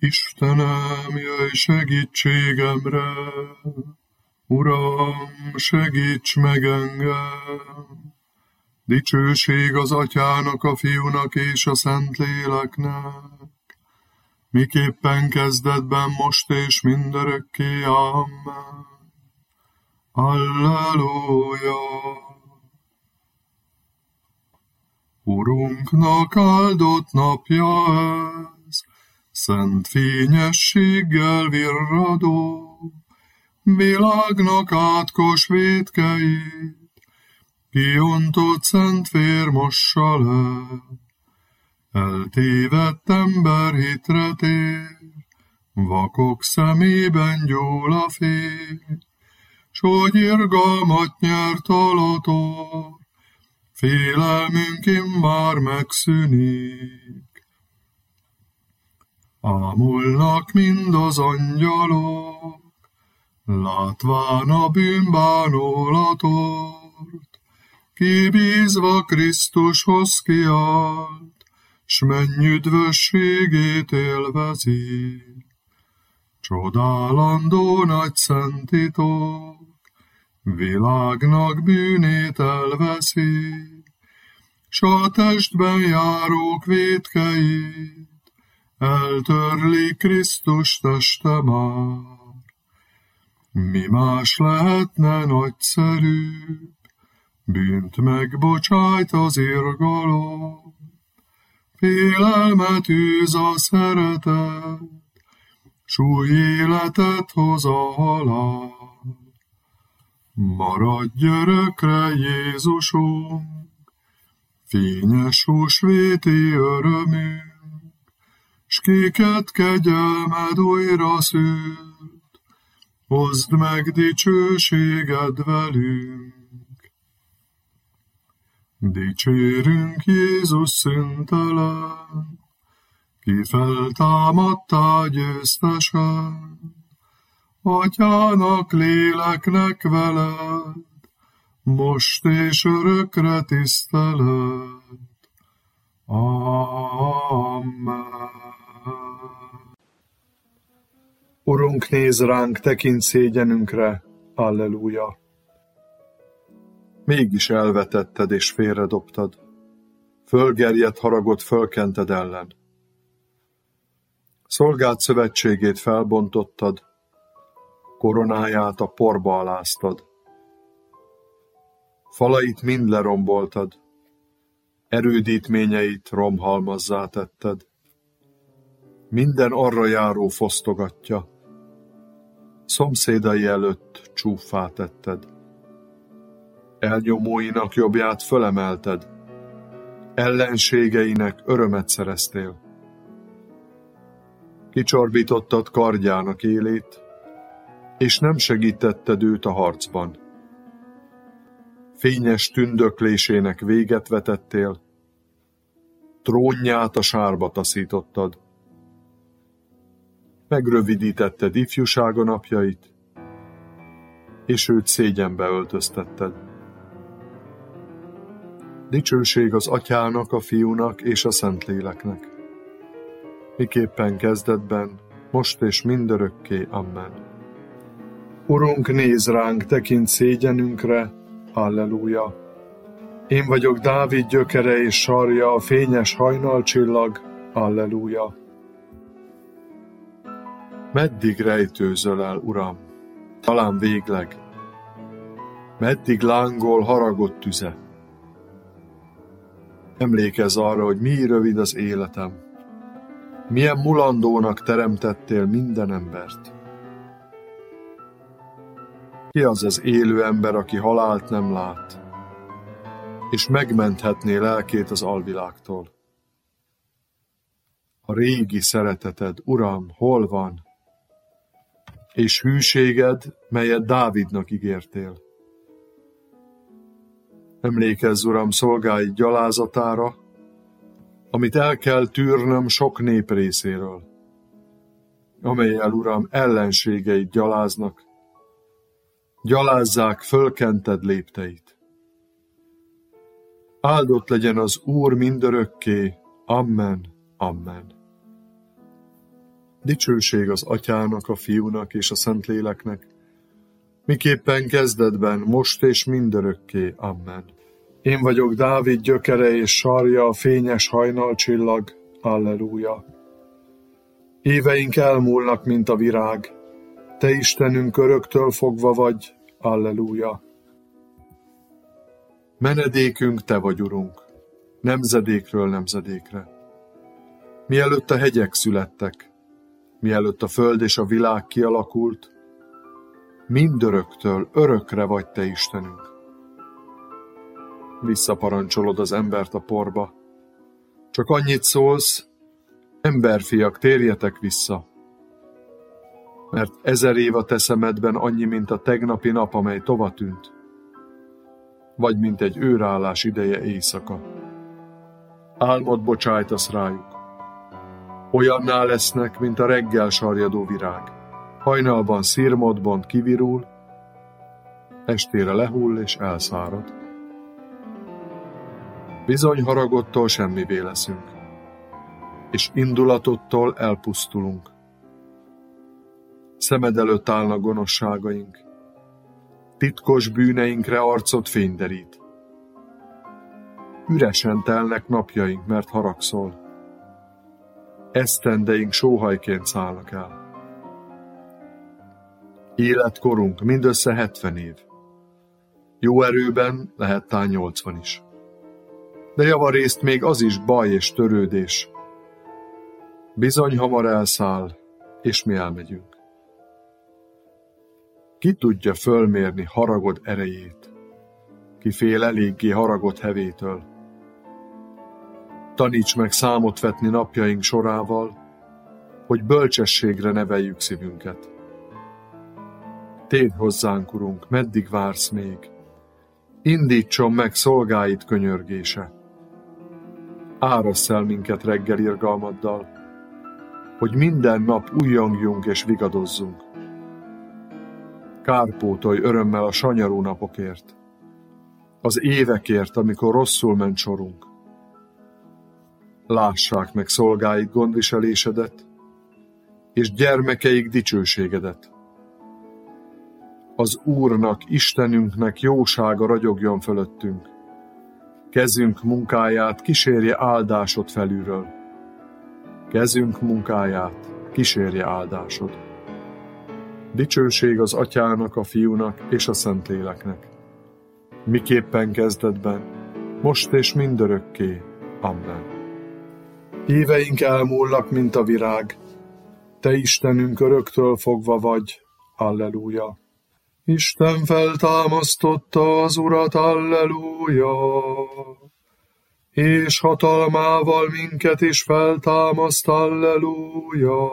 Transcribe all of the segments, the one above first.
Istenem, jöjj segítségemre, Uram, segíts meg engem! Dicsőség az Atyának, a Fiúnak és a Szentléleknek, miképpen kezdetben, most és mindörökké. Amen. Alleluja! Urunknak áldott napja ez, szent fényességgel virradó, világnak átkos vétkeit, kiontott szent vér mossa le. Eltévedt ember hitre tér, vakok szemében gyúl a fény, s hogy irgalmat nyert alator, félelmünk immár megszűnik. Ámulnak mind az angyalok, látván a bűnbánulatort, kibízva Krisztushoz kiállt, s menny üdvösségét élvezi. Csodálandó nagy szent titok, világnak bűnét elveszi, s a testben járók vétkeit eltörli Krisztus teste már. Mi más lehetne nagyszerűbb, bűnt megbocsájt az irgalom, félelmet űz a szeretet, s új életet hoz a halál. Maradj örökre, Jézusunk, fényes húsvéti örömünk, s kiket kegyelmed újra szült, hozd meg dicsőséged velünk. Dicsérünk Jézus szüntelen, ki feltámadtál győztesen, Atyának, léleknek veled, most és örökre tiszteled. Amen. Urunk, nézz ránk, tekints szégyenünkre. Alleluja. Mégis elvetetted és félredobtad, fölgerjedt haragot fölkented ellen. Szolgád szövetségét felbontottad, koronáját a porba aláztad. Falait mind leromboltad, erődítményeit romhalmazzá tetted. Minden arra járó fosztogatja, szomszédai előtt csúffá tetted. Elnyomóinak jobbját fölemelted, ellenségeinek örömet szereztél. Kicsorbítottad kardjának élét, és nem segítetted őt a harcban. Fényes tündöklésének véget vetettél, trónját a sárba taszítottad. Megrövidítetted ifjúsága napjait, és őt szégyenbe öltöztetted. Dicsőség az Atyának, a Fiúnak és a Szentléleknek, miképpen kezdetben, most és mindörökké. Amen. Urunk, nézz ránk, tekints szégyenünkre. Alleluja. Én vagyok Dávid gyökere és sarja, a fényes hajnalcsillag. Alleluja. Meddig rejtőzöl el, Uram? Talán végleg. Meddig lángol haragott tüze? Emlékezz arra, hogy mi rövid az életem. Milyen mulandónak teremtettél minden embert. Ki az az élő ember, aki halált nem lát, és megmenthetné lelkét az alvilágtól? A régi szereteted, Uram, hol van? És hűséged, melyet Dávidnak ígértél. Emlékezz, Uram, szolgáid gyalázatára, amit el kell tűrnöm sok nép részéről, amellyel, Uram, ellenségeid gyaláznak, gyalázzák fölkented lépteit. Áldott legyen az Úr mindörökké. Amen. Amen. Dicsőség az Atyának, a Fiúnak és a Szentléleknek, miképpen kezdetben, most és mindörökké. Amen. Én vagyok Dávid gyökere és sarja, a fényes hajnalcsillag. Alleluja. Éveink elmúlnak, mint a virág. Te Istenünk öröktől fogva vagy. Alleluja. Menedékünk Te vagy, Urunk, nemzedékről nemzedékre. Mielőtt a hegyek születtek, mielőtt a föld és a világ kialakult, mindöröktől örökre vagy Te Istenünk. Visszaparancsolod az embert a porba. Csak annyit szólsz, emberfiak, térjetek vissza. Mert 1000 év a te szemedben annyi, mint a tegnapi nap, amely tovatűnt, vagy mint egy őrállás ideje éjszaka. Álmot bocsájtasz rájuk. Olyanná lesznek, mint a reggel sarjadó virág. Hajnalban szirmodbont kivirul, estére lehull és elszárad. Bizony haragodtól semmivé leszünk, és indulatottól elpusztulunk. Szemed előtt állnak gonoszságaink, titkos bűneinkre arcod fényderít. Üresen telnek napjaink, mert haragszol. Esztendeink sóhajként szállnak el. Életkorunk mindössze 70 év. Jó erőben lehet tán 80 is. De javarészt még az is baj és törődés. Bizony hamar elszáll, és mi elmegyünk. Ki tudja fölmérni haragod erejét? Ki fél eléggé haragod hevétől? Taníts meg számot vetni napjaink sorával, hogy bölcsességre neveljük szívünket. Térj hozzánk, Urunk, meddig vársz még? Indítson meg szolgáid könyörgése. Árassz el minket reggel irgalmaddal, hogy minden nap újjongjunk és vigadozzunk. Kárpótolj örömmel a sanyarú napokért, az évekért, amikor rosszul ment sorunk. Lássák meg szolgáid gondviselésedet, és gyermekeik dicsőségedet. Az Úrnak, Istenünknek jósága ragyogjon fölöttünk. Kezünk munkáját kísérje áldásod felülről. Kezünk munkáját kísérje áldásod. Dicsőség az Atyának, a Fiúnak és a Szentléleknek. Miképpen kezdetben, most és mindörökké. Amen. Éveink elmúlnak, mint a virág. Te Istenünk öröktől fogva vagy. Alleluja. Isten feltámasztotta az Urat, alleluja, és hatalmával minket is feltámaszt, alleluja.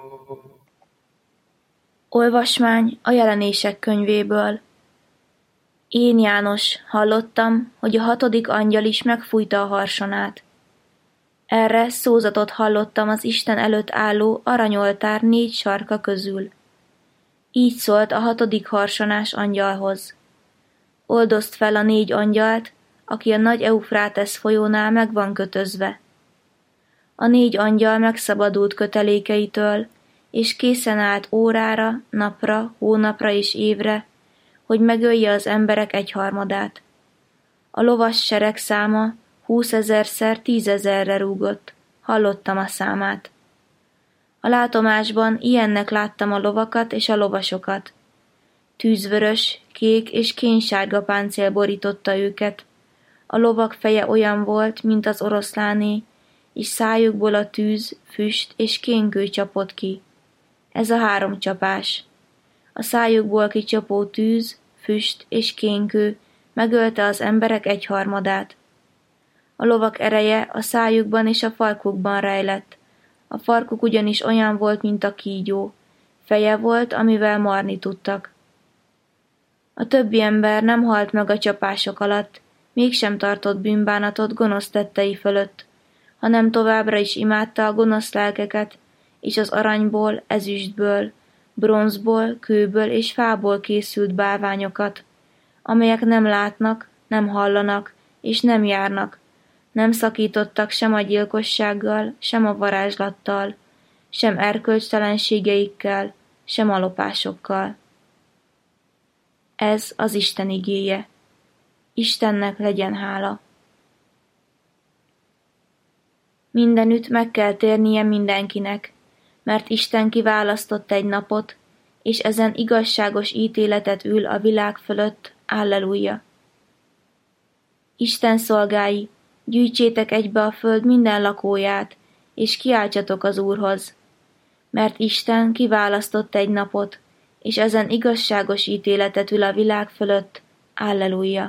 Olvasmány a Jelenések könyvéből. Én, János, hallottam, hogy a 6. angyal is megfújta a harsonát. Erre szózatot hallottam az Isten előtt álló aranyoltár 4 sarka közül. Így szólt a 6. harsonás angyalhoz. Oldozd fel a 4 angyalt, aki a nagy Eufrátesz folyónál meg van kötözve. A 4 angyal megszabadult kötelékeitől, és készen állt órára, napra, hónapra és évre, hogy megölje az emberek 1/3. A lovas sereg száma 20 000-szer 10 000-re rúgott. Hallottam a számát. A látomásban ilyennek láttam a lovakat és a lovasokat. Tűzvörös, kék és kénsárga páncél borította őket. A lovak feje olyan volt, mint az oroszláné, és szájukból a tűz, füst és kénkő csapott ki. Ez a 3 csapás. A szájukból kicsapó tűz, füst és kénkő megölte az emberek 1/3. A lovak ereje a szájukban és a farkukban rejlett. A farkuk ugyanis olyan volt, mint a kígyó. Feje volt, amivel marni tudtak. A többi ember nem halt meg a csapások alatt, mégsem tartott bűnbánatot gonosz tettei fölött, hanem továbbra is imádta a gonosz lelkeket, és az aranyból, ezüstből, bronzból, kőből és fából készült bálványokat, amelyek nem látnak, nem hallanak, és nem járnak, nem szakítottak sem a gyilkossággal, sem a varázslattal, sem erkölcstelenségeikkel, sem a lopásokkal. Ez az Isten igéje. Istennek legyen hála. Mindenütt meg kell térnie mindenkinek, mert Isten kiválasztott egy napot, és ezen igazságos ítéletet ül a világ fölött. Alleluja! Isten szolgái, gyűjtsétek egybe a föld minden lakóját, és kiáltsatok az Úrhoz, mert Isten kiválasztott egy napot, és ezen igazságos ítéletet ül a világ fölött. Alleluja!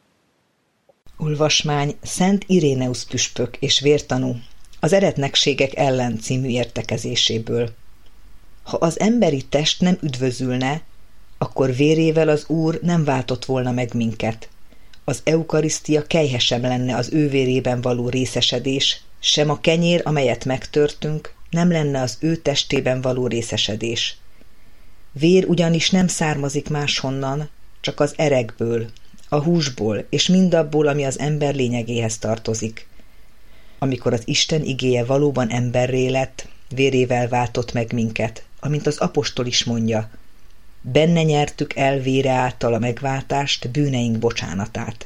Olvasmány Szent Iréneusz püspök és vértanú az eretnekségek ellen című értekezéséből. Ha az emberi test nem üdvözülne, akkor vérével az Úr nem váltott volna meg minket. Az eukarisztia kelyhe sem lenne az ő vérében való részesedés, sem a kenyér, amelyet megtörtünk, nem lenne az ő testében való részesedés. Vér ugyanis nem származik máshonnan, csak az erekből, a húsból és mindabból, ami az ember lényegéhez tartozik. Amikor az Isten igéje valóban emberré lett, vérével váltott meg minket, amint az apostol is mondja, benne nyertük el vére által a megváltást, bűneink bocsánatát.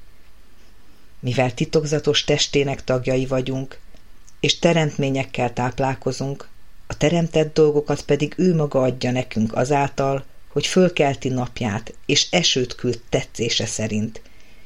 Mivel titokzatos testének tagjai vagyunk, és teremtményekkel táplálkozunk, a teremtett dolgokat pedig ő maga adja nekünk azáltal, hogy fölkelti napját, és esőt küld tetszése szerint.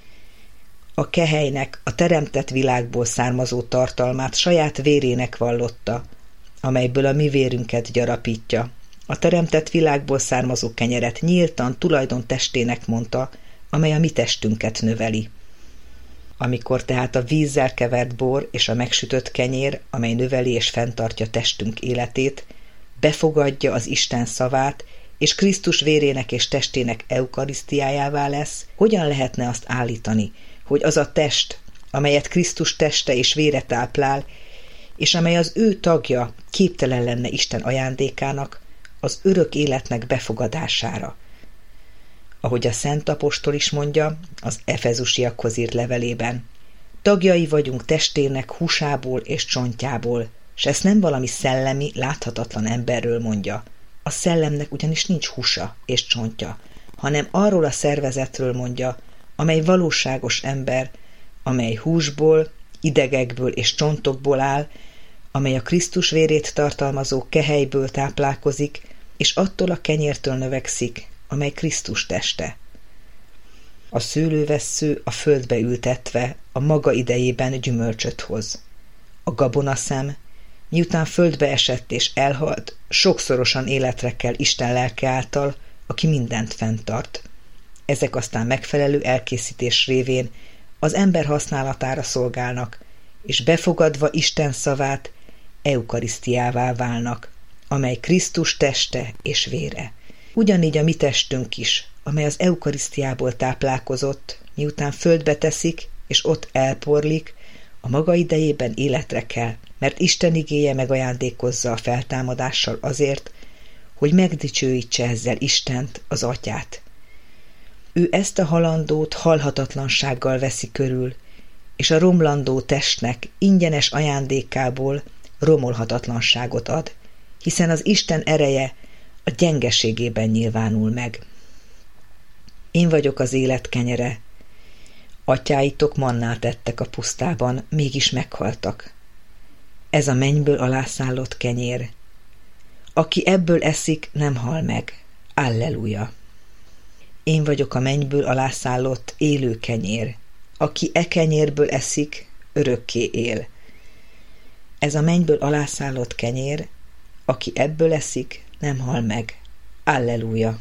A kehelynek a teremtett világból származó tartalmát saját vérének vallotta, amelyből a mi vérünket gyarapítja. A teremtett világból származó kenyeret nyíltan tulajdon testének mondta, amely a mi testünket növeli. Amikor tehát a vízzel kevert bor és a megsütött kenyér, amely növeli és fenntartja testünk életét, befogadja az Isten szavát, és Krisztus vérének és testének eukarisztiájává lesz, hogyan lehetne azt állítani, hogy az a test, amelyet Krisztus teste és vére táplál, és amely az ő tagja, képtelen lenne Isten ajándékának, az örök életnek befogadására. Ahogy a Szent Apostol is mondja az Efezusiakhoz írt levelében, tagjai vagyunk testének húsából és csontjából, s ezt nem valami szellemi, láthatatlan emberről mondja. A szellemnek ugyanis nincs húsa és csontja, hanem arról a szervezetről mondja, amely valóságos ember, amely húsból, idegekből és csontokból áll, amely a Krisztus vérét tartalmazó kehelyből táplálkozik, és attól a kenyértől növekszik, amely Krisztus teste. A szőlővessző a földbe ültetve a maga idejében gyümölcsöt hoz. A gabonaszem, miután földbe esett és elhalt, sokszorosan életre kell Isten lelke által, aki mindent fenntart. Ezek aztán megfelelő elkészítés révén az ember használatára szolgálnak, és befogadva Isten szavát eukarisztiává válnak, amely Krisztus teste és vére. Ugyanígy a mi testünk is, amely az eukarisztiából táplálkozott, miután földbe teszik, és ott elporlik, a maga idejében életre kell, mert Isten igéje megajándékozza a feltámadással azért, hogy megdicsőítse ezzel Istent, az Atyát. Ő ezt a halandót halhatatlansággal veszi körül, és a romlandó testnek ingyenes ajándékából romolhatatlanságot ad, hiszen az Isten ereje a gyengeségében nyilvánul meg. Én vagyok az élet kenyere. Atyáitok mannát ettek a pusztában, mégis meghaltak. Ez a mennyből alászállott kenyér. Aki ebből eszik, nem hal meg. Alleluja! Én vagyok a mennyből alászállott élő kenyér. Aki e kenyérből eszik, örökké él. Ez a mennyből alászállott kenyér, aki ebből eszik, nem hal meg. Alleluja!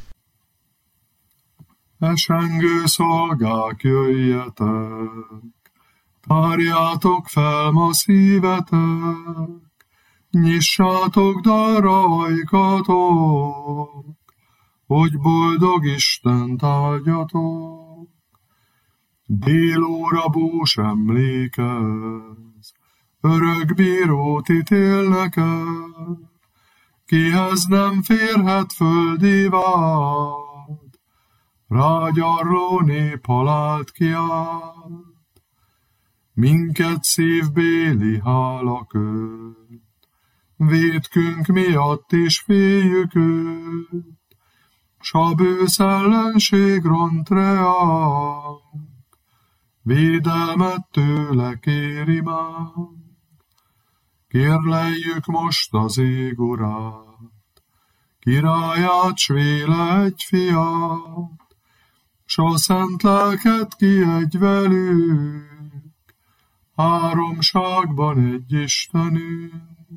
Esengő szolgák, jöjjetek, tárjátok fel ma szívetek, nyissátok darajkatok, hogy boldog Istent áldjatok. Délóra bús emlékez, örök bírót ítélnek el, kihez nem férhet földi vád, rágyarló nép halált kiált. Minket szívbéli hála köt, vétkünk miatt is féljük őt, s a bősz ellenség ront reánk, védelmet tőle kéri már. Kérleljük most az ég urát, királyát, s véle egy fiát, s a szent lelket kiadj velük, háromságban egy Istenünk.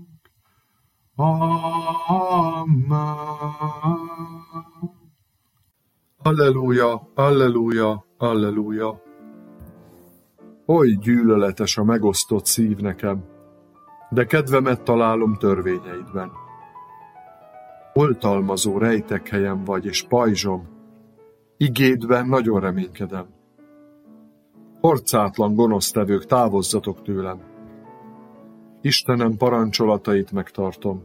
Amen. Alleluja, alleluja, alleluja. Oly gyűlöletes a megosztott szív nekem, de kedvemet találom törvényeidben. Oltalmazó rejtekhelyem vagy és pajzsom, igédben nagyon reménykedem. Orcátlan gonosztevők, távozzatok tőlem. Istenem parancsolatait megtartom.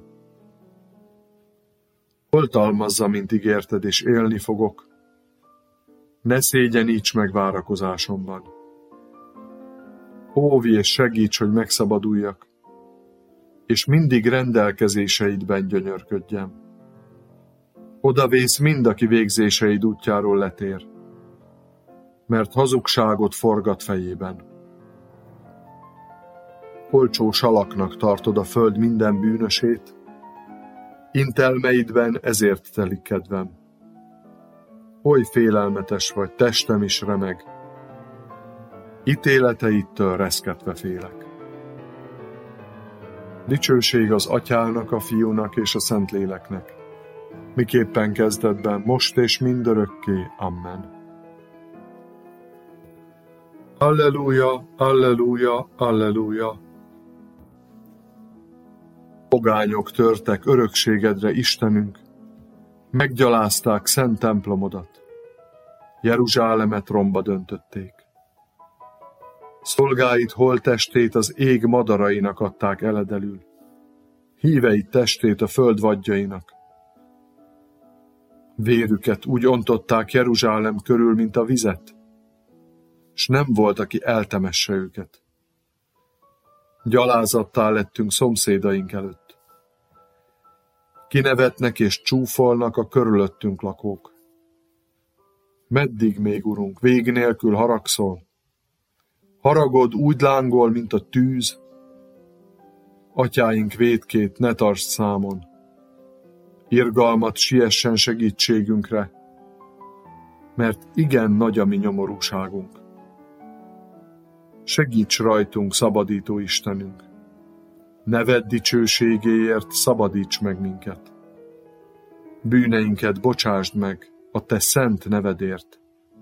Oltalmazza, mint ígérted, és élni fogok. Ne szégyeníts meg várakozásomban. Óvj és segíts, hogy megszabaduljak, és mindig rendelkezéseidben gyönyörködjem. Odavész mind, aki végzéseid útjáról letér, mert hazugságot forgat fejében. Olcsó salaknak tartod a föld minden bűnösét, intelmeidben ezért telik kedvem. Oly félelmetes vagy, testem is remeg, ítéleteittől reszketve félek. Dicsőség az Atyának, a Fiúnak és a Szentléleknek, miképpen kezdetben, most és mindörökké. Amen. Alleluja, alleluja, alleluja. Pogányok törtek örökségedre, Istenünk, meggyalázták szent templomodat, Jeruzsálemet romba döntötték. Szolgáid holttestét az ég madarainak adták eledelül, híveid testét a föld vadjainak. Vérüket úgy ontották Jeruzsálem körül, mint a vizet, s nem volt, aki eltemesse őket. Gyalázattá lettünk szomszédaink előtt. Kinevetnek és csúfolnak a körülöttünk lakók. Meddig még, Urunk, vég nélkül haragszol? Haragod úgy lángol, mint a tűz. Atyáink vétkét ne tartsd számon. Irgalmat siessen segítségünkre, mert igen nagy a mi nyomorúságunk. Segíts rajtunk, szabadító Istenünk! Neved dicsőségéért szabadíts meg minket! Bűneinket bocsásd meg a te szent nevedért!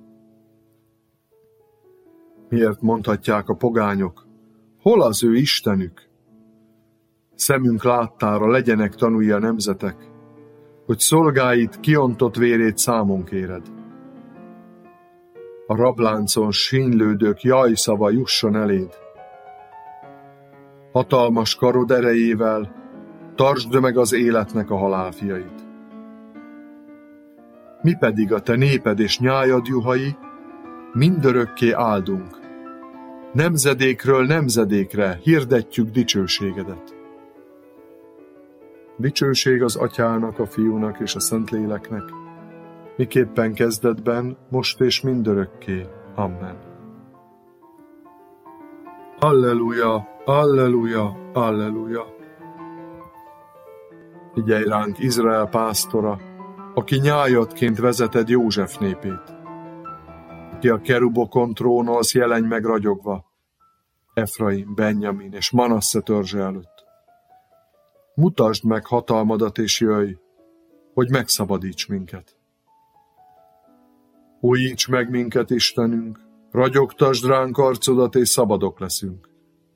Miért mondhatják a pogányok, hol az ő Istenük? Szemünk láttára legyenek tanúi a nemzetek, hogy szolgáid kiontott vérét számon kéred. A rabláncon sínylődők jajszava jusson eléd. Hatalmas karod erejével tartsd meg az életnek a halálfiait. Mi pedig a te néped és nyájad juhai mindörökké áldunk. Nemzedékről nemzedékre hirdetjük dicsőségedet. Dicsőség az Atyának, a Fiúnak és a Szentléleknek, miképpen kezdetben, most és mindörökké. Amen. Alleluja, alleluja, alleluja. Figyelj ránk, Izrael pásztora, aki nyájadként vezeted József népét. Ki a kerubokon trónolsz, jelenj meg ragyogva, Efraim, Benjamin és Manasse törzse előtt. Mutasd meg hatalmadat és jöjj, hogy megszabadíts minket. Újíts meg minket, Istenünk, ragyogtasd ránk arcodat, és szabadok leszünk.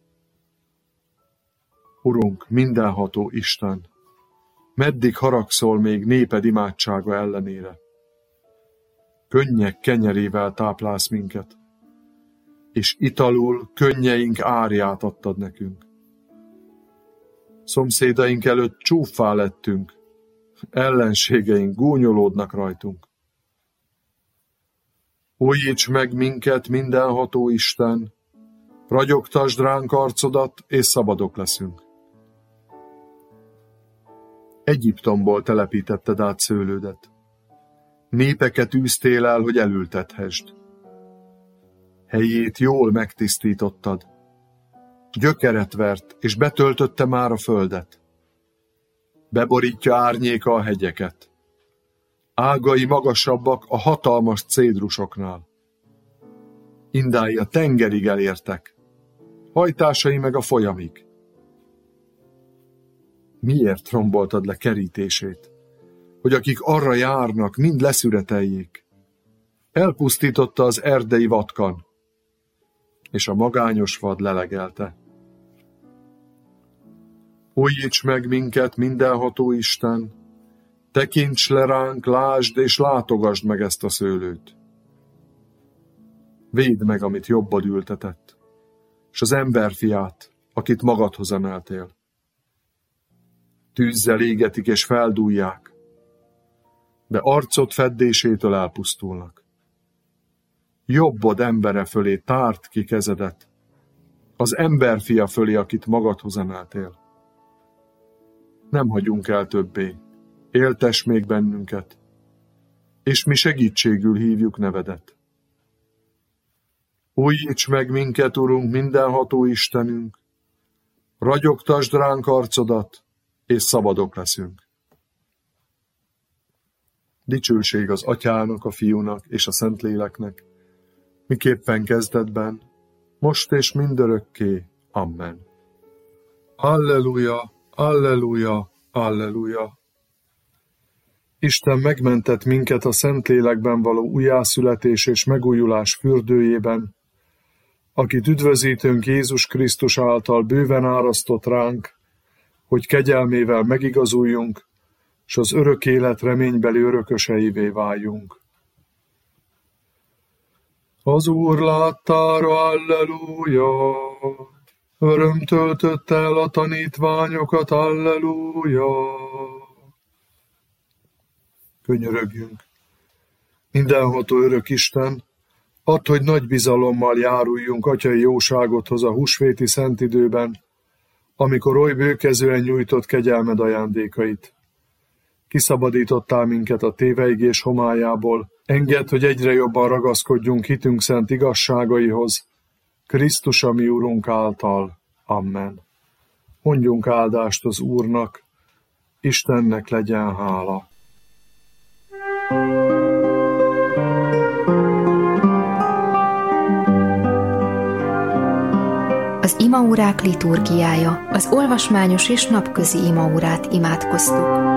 Urunk, mindenható Isten, meddig haragszol még néped imádsága ellenére? Könnyek kenyerével táplálsz minket, és italul könnyeink árját adtad nekünk. Szomszédaink előtt csúffá lettünk, ellenségeink gúnyolódnak rajtunk. Újíts meg minket, mindenható Isten, ragyogtasd ránk arcodat, és szabadok leszünk. Egyiptomból telepítetted át szőlődet. Népeket űztél el, hogy elültethesd. Helyét jól megtisztítottad. Gyökeret vert, és betöltötte már a földet. Beborítja árnyéka a hegyeket. Ágai magasabbak a hatalmas cédrusoknál. Indái a tengerig elértek, hajtásai meg a folyamig. Miért romboltad le kerítését, hogy akik arra járnak, mind leszüreteljék? Elpusztította az erdei vatkan, és a magányos vad lelegelte. Újíts meg minket, mindenható Isten, tekints le ránk, lásd és látogasd meg ezt a szőlőt. Védd meg, amit jobbad ültetett, s az emberfiát, akit magadhoz emeltél. Tűzzel égetik és feldúlják, de arcod feddésétől elpusztulnak. Jobbod embere fölé tárt ki kezedet, az emberfia fölé, akit magadhoz emeltél. Nem hagyunk el többé, éltess még bennünket, és mi segítségül hívjuk nevedet. Újíts meg minket, Urunk, mindenható Istenünk, ragyogtasd ránk arcodat, és szabadok leszünk. Dicsőség az Atyának, a Fiúnak és a Szentléleknek, miképpen kezdetben, most és mindörökké. Amen. Alleluja, alleluja, alleluja. Isten megmentett minket a Szentlélekben való újjászületés és megújulás fürdőjében, akit üdvözítőnk Jézus Krisztus által bőven árasztott ránk, hogy kegyelmével megigazuljunk, s az örök élet reménybeli örököseivé váljunk. Az Úr láttára, alleluja! Öröm töltött el a tanítványokat, alleluja! Könyörögjünk! Mindenható örök Isten, add, hogy nagy bizalommal járuljunk atyai jóságodhoz a húsvéti szentidőben, amikor oly bőkezően nyújtott kegyelmed ajándékait. Kiszabadítottál minket a téveigés homályából, engedd, hogy egyre jobban ragaszkodjunk hitünk szent igazságaihoz, Krisztus a mi Urunk által. Amen. Mondjunk áldást az Úrnak, Istennek legyen hála. Az imaórák liturgiája, az olvasmányos és napközi imaórát imádkoztuk.